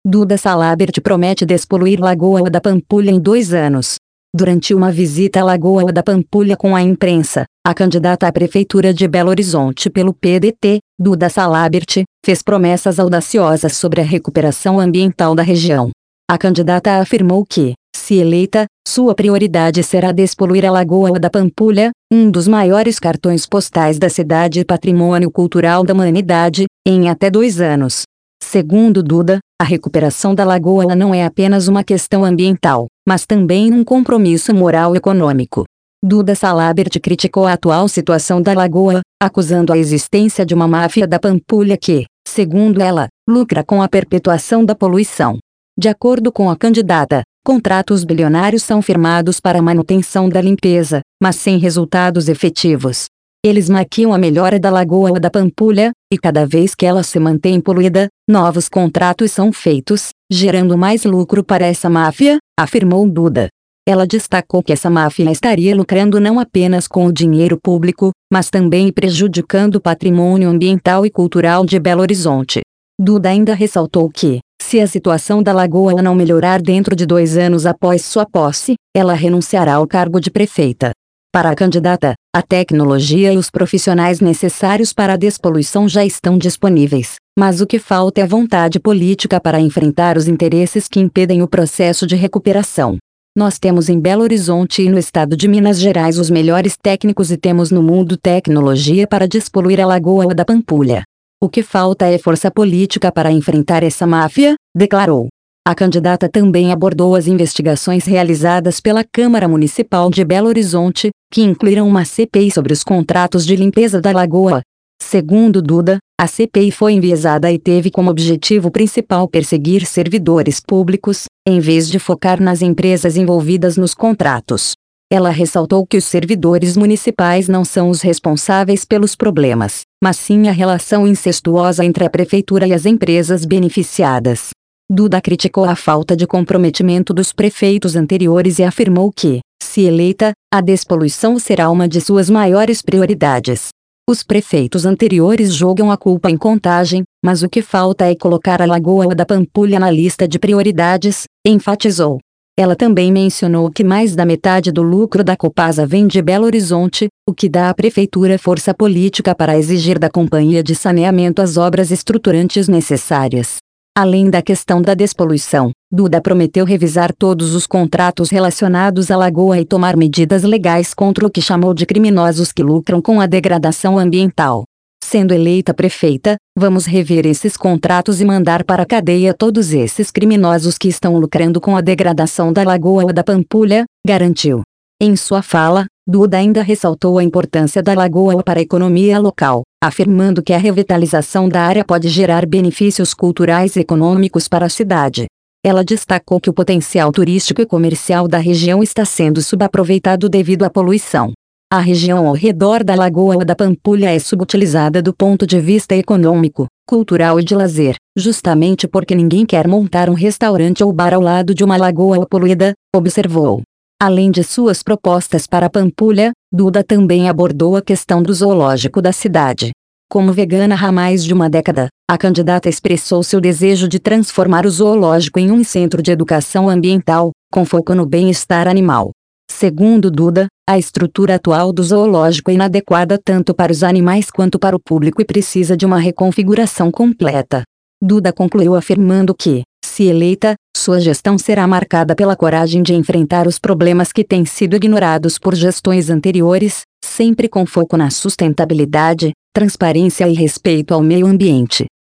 Duda Salabert promete despoluir Lagoa da Pampulha em 2 anos. Durante uma visita à Lagoa da Pampulha com a imprensa, a candidata à Prefeitura de Belo Horizonte pelo PDT, Duda Salabert, fez promessas audaciosas sobre a recuperação ambiental da região. A candidata afirmou que, se eleita, sua prioridade será despoluir a Lagoa da Pampulha, um dos maiores cartões postais da cidade e patrimônio cultural da humanidade, em até 2 anos. Segundo Duda, a recuperação da lagoa não é apenas uma questão ambiental, mas também um compromisso moral e econômico. Duda Salabert criticou a atual situação da lagoa, acusando a existência de uma máfia da Pampulha que, segundo ela, lucra com a perpetuação da poluição. De acordo com a candidata, contratos bilionários são firmados para a manutenção da limpeza, mas sem resultados efetivos. Eles maquiam a melhora da Lagoa da Pampulha, e cada vez que ela se mantém poluída, novos contratos são feitos, gerando mais lucro para essa máfia, afirmou Duda. Ela destacou que essa máfia estaria lucrando não apenas com o dinheiro público, mas também prejudicando o patrimônio ambiental e cultural de Belo Horizonte. Duda ainda ressaltou que, se a situação da lagoa não melhorar dentro de 2 anos após sua posse, ela renunciará ao cargo de prefeita. Para a candidata, a tecnologia e os profissionais necessários para a despoluição já estão disponíveis, mas o que falta é vontade política para enfrentar os interesses que impedem o processo de recuperação. Nós temos em Belo Horizonte e no estado de Minas Gerais os melhores técnicos e temos no mundo tecnologia para despoluir a Lagoa da Pampulha. O que falta é força política para enfrentar essa máfia, declarou. A candidata também abordou as investigações realizadas pela Câmara Municipal de Belo Horizonte, que incluíram uma CPI sobre os contratos de limpeza da lagoa. Segundo Duda, a CPI foi enviesada e teve como objetivo principal perseguir servidores públicos, em vez de focar nas empresas envolvidas nos contratos. Ela ressaltou que os servidores municipais não são os responsáveis pelos problemas, mas sim a relação incestuosa entre a prefeitura e as empresas beneficiadas. Duda criticou a falta de comprometimento dos prefeitos anteriores e afirmou que, se eleita, a despoluição será uma de suas maiores prioridades. Os prefeitos anteriores jogam a culpa em Contagem, mas o que falta é colocar a Lagoa da Pampulha na lista de prioridades, enfatizou. Ela também mencionou que mais da metade do lucro da Copasa vem de Belo Horizonte, o que dá à prefeitura força política para exigir da companhia de saneamento as obras estruturantes necessárias. Além da questão da despoluição, Duda prometeu revisar todos os contratos relacionados à lagoa e tomar medidas legais contra o que chamou de criminosos que lucram com a degradação ambiental. Sendo eleita prefeita, vamos rever esses contratos e mandar para a cadeia todos esses criminosos que estão lucrando com a degradação da Lagoa da Pampulha, garantiu. Em sua fala, Duda ainda ressaltou a importância da lagoa para a economia local, afirmando que a revitalização da área pode gerar benefícios culturais e econômicos para a cidade. Ela destacou que o potencial turístico e comercial da região está sendo subaproveitado devido à poluição. A região ao redor da Lagoa da Pampulha é subutilizada do ponto de vista econômico, cultural e de lazer, justamente porque ninguém quer montar um restaurante ou bar ao lado de uma lagoa poluída, observou. Além de suas propostas para a Pampulha, Duda também abordou a questão do zoológico da cidade. Como vegana há mais de uma década, a candidata expressou seu desejo de transformar o zoológico em um centro de educação ambiental, com foco no bem-estar animal. Segundo Duda, a estrutura atual do zoológico é inadequada tanto para os animais quanto para o público e precisa de uma reconfiguração completa. Duda concluiu afirmando que, se eleita, sua gestão será marcada pela coragem de enfrentar os problemas que têm sido ignorados por gestões anteriores, sempre com foco na sustentabilidade, transparência e respeito ao meio ambiente.